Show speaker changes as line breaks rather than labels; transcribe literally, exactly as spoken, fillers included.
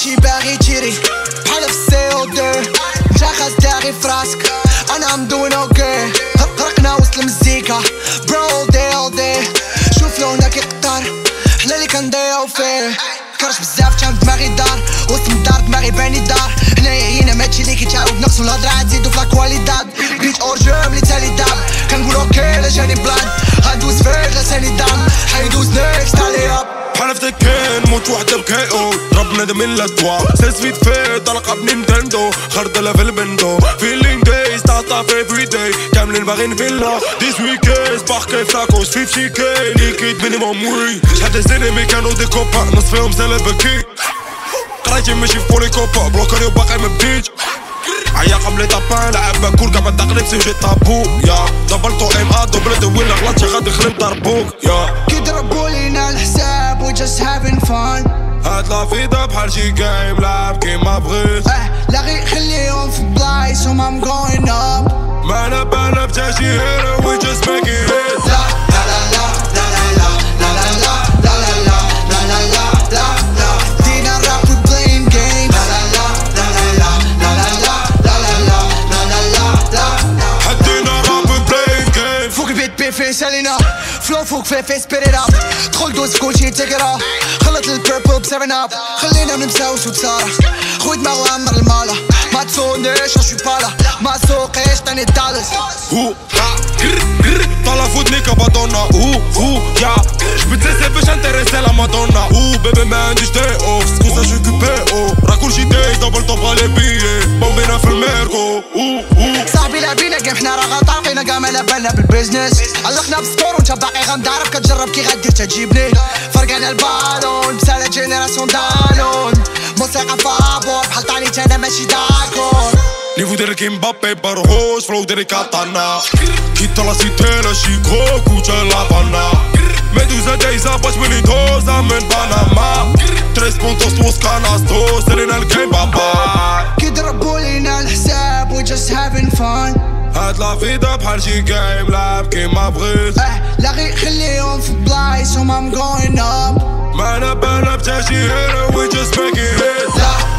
كلشي باغي تيري بحال في السي او دو انت خاص داغي فراسك انا ام دوين اوكي غرقنا وسط المزيكا برو all day all day شوف لو هنا كيقطر حنا اللي كنضيعو فيه كرش بزاف كان دماغي دار وسط الدار دماغي باني دار هنايا هنا ماتشي اللي كيتعاود نقصو الهضرة عاد زيدو في لاكواليداد بيت اورجو ملي تالي داب كنقول اوكي لا جاني بلان غندوز فيك لساني دام حيدوز نيكست علي اب
بحال في تكين موت وحده بكي او ضرب نادم لا توا سيس فيت في طلقه بنينتندو خردله في البندو فيلينغ دايز تعطى في افري داي كاملين باغيين فيلا ديس ويكيز باخ كيف تاكوس في شي كاين ليكيد مينيموم وي شحال الزينيمي كانوا دي كوبا نص فيهم سلبكي قرايتي ماشي في بولي كوبا بلوكاري وباقي مبديتش عيا قبل طابان لعب كل كاع تقريب سي جي طابو يا دبلتو ام ا دبلت وين غلطتي غادي خرب ضربوك يا
كي ضربوا لينا الحساب we just having fun
هاد لا فيدا بحال شي جيم لعب كيما بغيت
اه لا غير خليهم في بلايصهم I'm going up
ما انا بانا بتا شي هيرو we just make it hit
لا لا لا لا لا لا لا لا لا لا لا لا لا لا دينا الراب we playing games لا لا لا لا لا لا لا لا لا لا لا لا
حدينا راب we playing games
فوق البيت بيفي سالينا فلو فوق فيفي سبيريت اب دخل دوز كلشي تيكرا خلط البيربل بسفن اب خلينا ننساو شو تصارى خوي دماغو عمر المالا ما تصونيش شو بالا ما سوقيش تاني الدالس
هو ها كر كر طلع فوتني كابادونا هو هو يا جبت لي باش انتريسي لا مادونا هو بيبي ما عنديش داي اوف سكوزا جو كوبي او راه كلشي دايز دبل طوب على بيي بومبينا في الميركو هو هو
صاحبي لعبينا جيم حنا راه غطاقينا كاع ما بالنا بالبيزنس علقنا بالسطور وانت باقي غنضارب كتجرب كي غدير تجيبني فرقعنا البالون بسالة جينيراسيون دانون موسيقى فابور بحال طانيت انا ماشي داكور
نيفو دير كي مبابي برهوش فلو ديري كاتانا كي طلع سيتيلا شي كروك وجا لابانا ميدوزا جايزة باش ولي دوزا من بنما تريس بونتوس توس كاناستو سيرينا الجيم بابا
كي ضربوا لينا الحساب we just having fun
هاد لا فيدا بحال شي جيم لعب كيما بغيت
اه لا غير خليهم في بلايصهم I'm going up
ما انا بانا بتا شي هيرو we just make it hit
لا